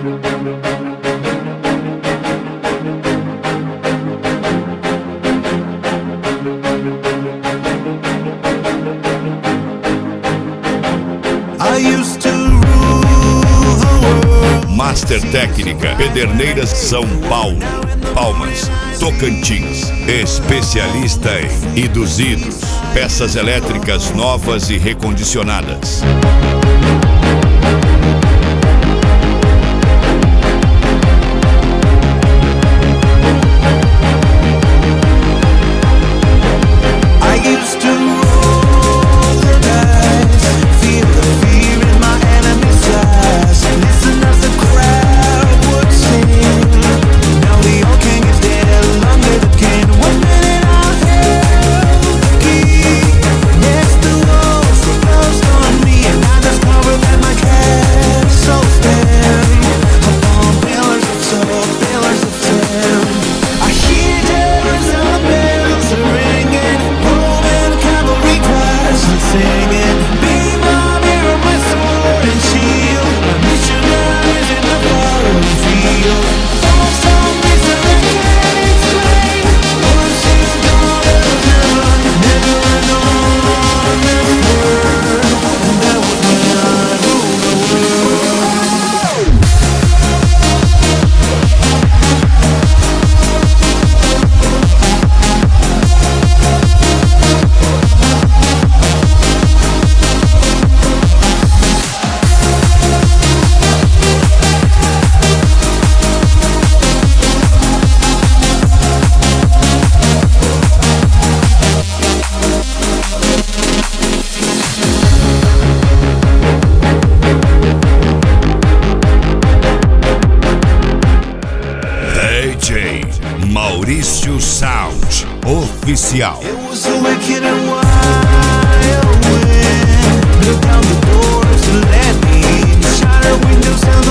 Master Técnica, Pederneiras, São Paulo, Palmas, Tocantins. Especialista em induzidos, peças elétricas novas e recondicionadas. Maurício Sound Oficial. It was a wicked and wild wind. Blew down the doors and let me in. Shattered windows and